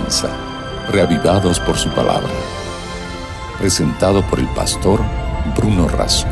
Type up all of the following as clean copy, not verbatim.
comienza, reavivados por su palabra. Presentado por el pastor Bruno Razo.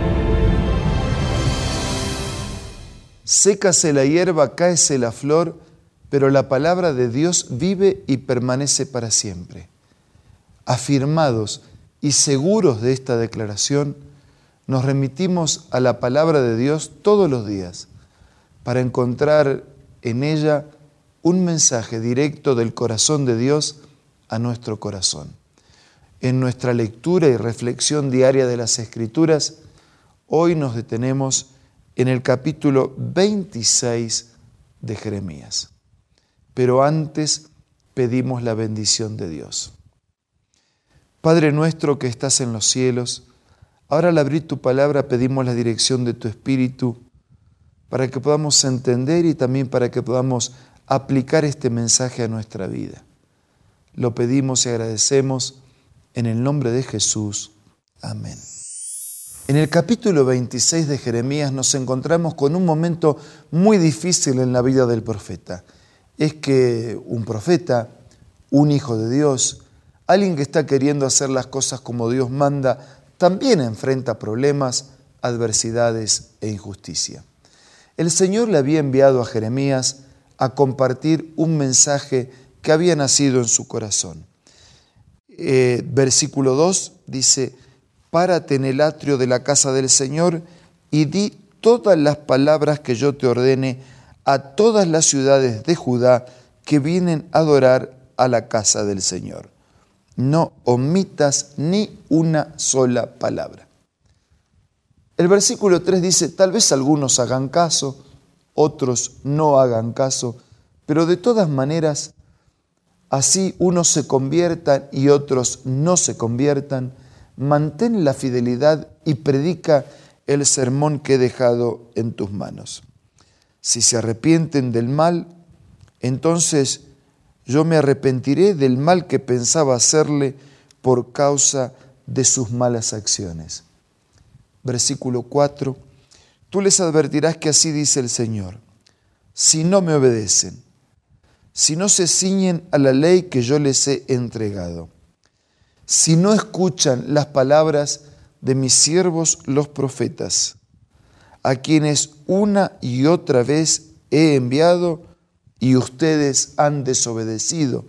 Sécase la hierba, cáese la flor, pero la palabra de Dios vive y permanece para siempre. Afirmados y seguros de esta declaración, nos remitimos a la palabra de Dios todos los días para encontrar en ella un mensaje directo del corazón de Dios a nuestro corazón. En nuestra lectura y reflexión diaria de las Escrituras, hoy nos detenemos en el capítulo 26 de Jeremías. Pero antes pedimos la bendición de Dios. Padre nuestro que estás en los cielos, ahora al abrir tu palabra pedimos la dirección de tu Espíritu para que podamos entender y también para que podamos aplicar este mensaje a nuestra vida. Lo pedimos y agradecemos en el nombre de Jesús. Amén. En el capítulo 26 de Jeremías nos encontramos con un momento muy difícil en la vida del profeta. Es que un profeta, un hijo de Dios, alguien que está queriendo hacer las cosas como Dios manda, también enfrenta problemas, adversidades e injusticia. El Señor le había enviado a Jeremías a compartir un mensaje que había nacido en su corazón. Versículo 2 dice: párate en el atrio de la casa del Señor y di todas las palabras que yo te ordene a todas las ciudades de Judá que vienen a adorar a la casa del Señor. No omitas ni una sola palabra. El versículo 3 dice: tal vez algunos hagan caso, otros no hagan caso, pero de todas maneras, así unos se conviertan y otros no se conviertan, mantén la fidelidad y predica el sermón que he dejado en tus manos. Si se arrepienten del mal, entonces yo me arrepentiré del mal que pensaba hacerle por causa de sus malas acciones. Versículo 4, tú les advertirás que así dice el Señor: si no me obedecen, si no se ciñen a la ley que yo les he entregado, si no escuchan las palabras de mis siervos los profetas, a quienes una y otra vez he enviado y ustedes han desobedecido,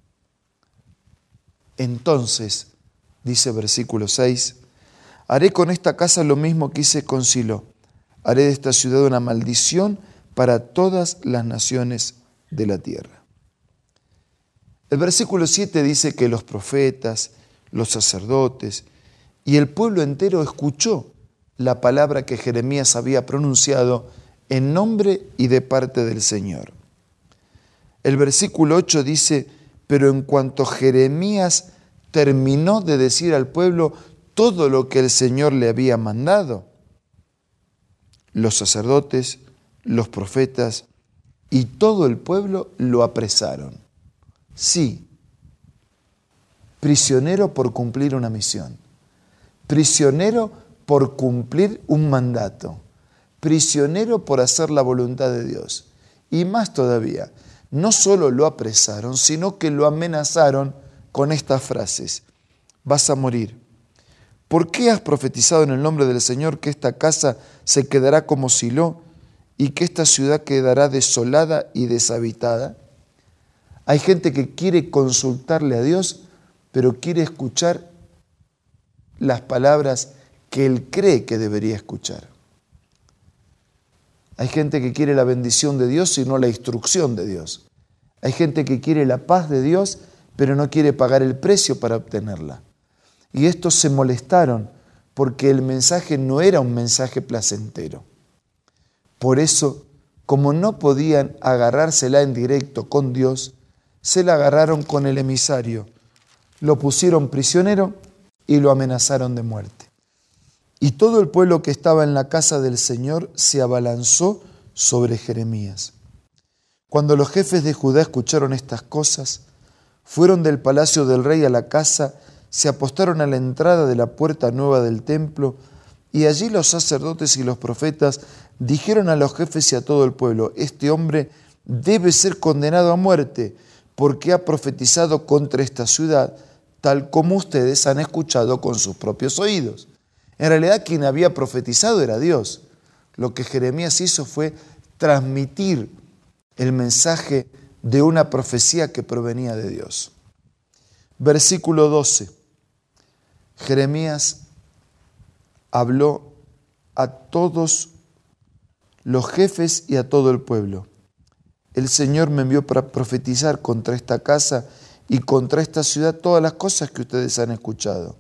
entonces, dice versículo 6, haré con esta casa lo mismo que hice con Silo, haré de esta ciudad una maldición para todas las naciones de la tierra. El versículo 7 dice que los profetas, los sacerdotes y el pueblo entero escuchó la palabra que Jeremías había pronunciado en nombre y de parte del Señor. El versículo 8 dice: pero en cuanto Jeremías terminó de decir al pueblo todo lo que el Señor le había mandado, los sacerdotes, los profetas y todo el pueblo lo apresaron. Sí, prisionero por cumplir una misión, prisionero por cumplir un mandato, prisionero por hacer la voluntad de Dios. Y más todavía, no solo lo apresaron, sino que lo amenazaron con estas frases: vas a morir. ¿Por qué has profetizado en el nombre del Señor que esta casa se quedará como Silo y que esta ciudad quedará desolada y deshabitada? Hay gente que quiere consultarle a Dios, pero quiere escuchar las palabras que él cree que debería escuchar. Hay gente que quiere la bendición de Dios y no la instrucción de Dios. Hay gente que quiere la paz de Dios, pero no quiere pagar el precio para obtenerla. Y estos se molestaron porque el mensaje no era un mensaje placentero. Por eso, como no podían agarrársela en directo con Dios, se la agarraron con el emisario, lo pusieron prisionero y lo amenazaron de muerte. Y todo el pueblo que estaba en la casa del Señor se abalanzó sobre Jeremías. Cuando los jefes de Judá escucharon estas cosas, fueron del palacio del rey a la casa, se apostaron a la entrada de la puerta nueva del templo, y allí los sacerdotes y los profetas dijeron a los jefes y a todo el pueblo: este hombre debe ser condenado a muerte, porque ha profetizado contra esta ciudad, tal como ustedes han escuchado con sus propios oídos. En realidad quien había profetizado era Dios. Lo que Jeremías hizo fue transmitir el mensaje de una profecía que provenía de Dios. Versículo 12. Jeremías habló a todos los jefes y a todo el pueblo. El Señor me envió para profetizar contra esta casa y contra esta ciudad todas las cosas que ustedes han escuchado.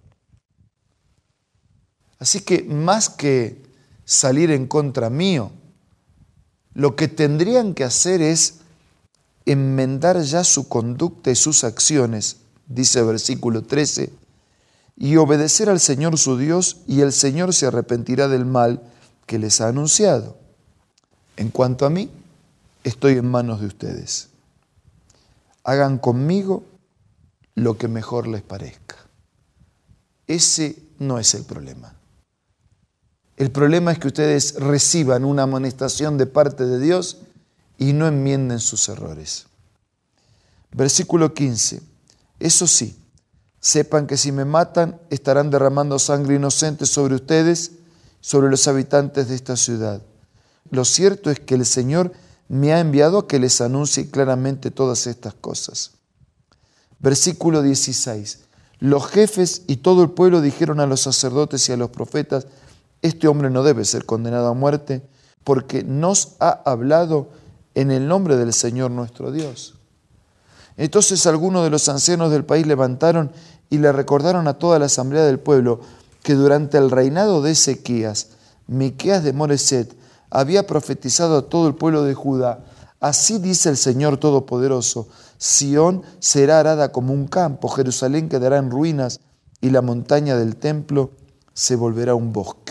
Así que más que salir en contra mío, lo que tendrían que hacer es enmendar ya su conducta y sus acciones, dice el versículo 13, y obedecer al Señor su Dios, y el Señor se arrepentirá del mal que les ha anunciado. En cuanto a mí, estoy en manos de ustedes. Hagan conmigo lo que mejor les parezca. Ese no es el problema. El problema es que ustedes reciban una amonestación de parte de Dios y no enmienden sus errores. Versículo 15. Eso sí, sepan que si me matan, estarán derramando sangre inocente sobre ustedes, sobre los habitantes de esta ciudad. Lo cierto es que el Señor me ha enviado a que les anuncie claramente todas estas cosas. Versículo 16. Los jefes y todo el pueblo dijeron a los sacerdotes y a los profetas: este hombre no debe ser condenado a muerte, porque nos ha hablado en el nombre del Señor nuestro Dios. Entonces algunos de los ancianos del país levantaron y le recordaron a toda la asamblea del pueblo que durante el reinado de Ezequías, Miqueas de Moreset había profetizado a todo el pueblo de Judá: así dice el Señor Todopoderoso, Sión será arada como un campo, Jerusalén quedará en ruinas y la montaña del templo se volverá un bosque.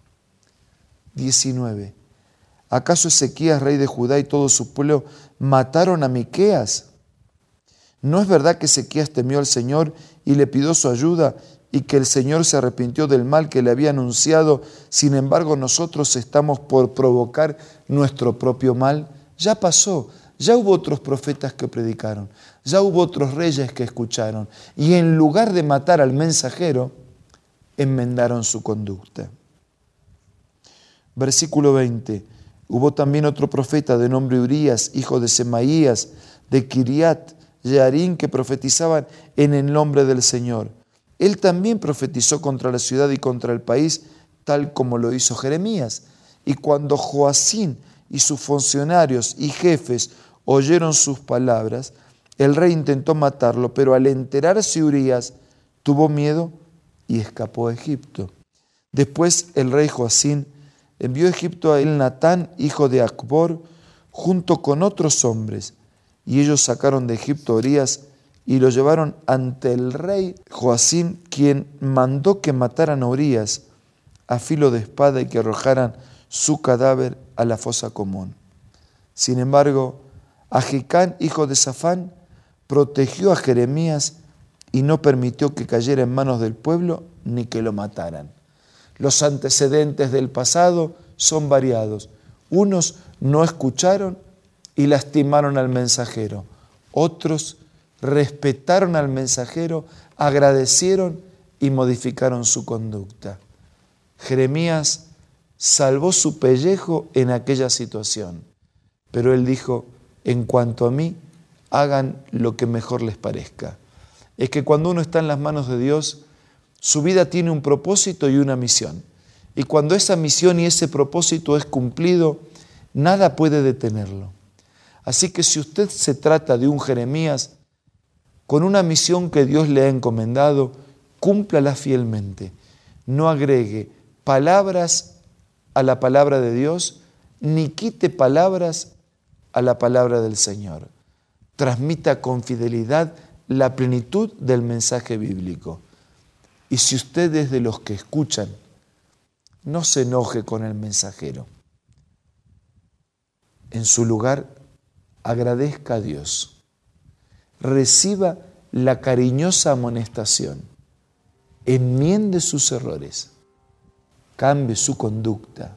19. ¿Acaso Ezequías, rey de Judá, y todo su pueblo mataron a Miqueas? ¿No es verdad que Ezequías temió al Señor y le pidió su ayuda y que el Señor se arrepintió del mal que le había anunciado? Sin embargo, nosotros estamos por provocar nuestro propio mal. Ya pasó, ya hubo otros profetas que predicaron, ya hubo otros reyes que escucharon y en lugar de matar al mensajero, enmendaron su conducta. Versículo 20. Hubo también otro profeta de nombre Urías, hijo de Semaías, de Kiriat Jearim, que profetizaban en el nombre del Señor. Él también profetizó contra la ciudad y contra el país, tal como lo hizo Jeremías. Y cuando Joacín y sus funcionarios y jefes oyeron sus palabras, el rey intentó matarlo, pero al enterarse Urías, tuvo miedo y escapó a Egipto. Después el rey Joacín envió a Egipto a Elnatán, hijo de Acbor, junto con otros hombres, y ellos sacaron de Egipto a Urías y lo llevaron ante el rey Joacín, quien mandó que mataran a Urías a filo de espada y que arrojaran su cadáver a la fosa común. Sin embargo, Ahicam, hijo de Safán, protegió a Jeremías y no permitió que cayera en manos del pueblo ni que lo mataran. Los antecedentes del pasado son variados. Unos no escucharon y lastimaron al mensajero. Otros respetaron al mensajero, agradecieron y modificaron su conducta. Jeremías salvó su pellejo en aquella situación, pero él dijo: en cuanto a mí, hagan lo que mejor les parezca. Es que cuando uno está en las manos de Dios, su vida tiene un propósito y una misión. Y cuando esa misión y ese propósito es cumplido, nada puede detenerlo. Así que si usted se trata de un Jeremías con una misión que Dios le ha encomendado, cúmplala fielmente. No agregue palabras a la palabra de Dios, ni quite palabras a la palabra del Señor. Transmita con fidelidad la plenitud del mensaje bíblico. Y si usted es de los que escuchan, no se enoje con el mensajero. En su lugar, agradezca a Dios. Reciba la cariñosa amonestación. Enmiende sus errores. Cambie su conducta.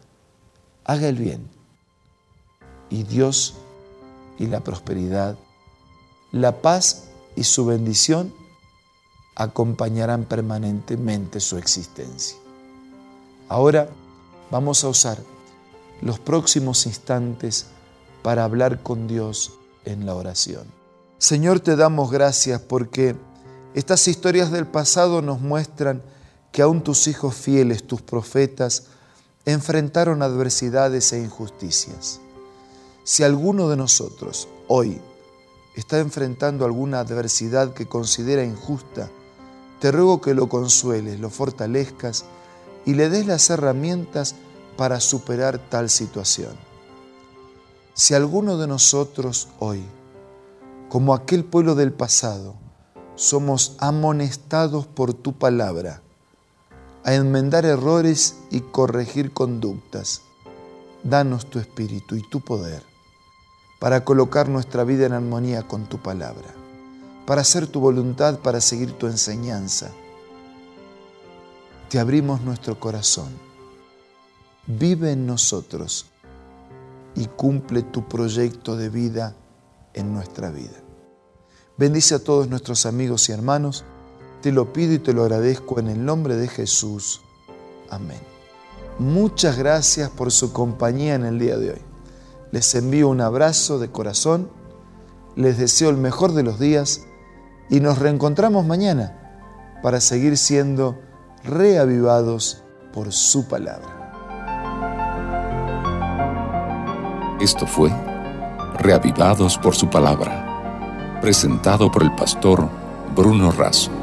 Haga el bien. Y Dios y la prosperidad la paz y su bendición acompañarán permanentemente su existencia. Ahora vamos a usar los próximos instantes para hablar con Dios en la oración. Señor, te damos gracias porque estas historias del pasado nos muestran que aún tus hijos fieles, tus profetas, enfrentaron adversidades e injusticias. Si alguno de nosotros hoy está enfrentando alguna adversidad que considera injusta, te ruego que lo consueles, lo fortalezcas y le des las herramientas para superar tal situación. Si alguno de nosotros hoy, como aquel pueblo del pasado, somos amonestados por tu palabra a enmendar errores y corregir conductas, danos tu espíritu y tu poder para colocar nuestra vida en armonía con tu palabra, para hacer tu voluntad, para seguir tu enseñanza. Te abrimos nuestro corazón. Vive en nosotros y cumple tu proyecto de vida en nuestra vida. Bendice a todos nuestros amigos y hermanos. Te lo pido y te lo agradezco en el nombre de Jesús. Amén. Muchas gracias por su compañía en el día de hoy. Les envío un abrazo de corazón, les deseo el mejor de los días y nos reencontramos mañana para seguir siendo reavivados por su palabra. Esto fue Reavivados por su palabra, presentado por el pastor Bruno Razo.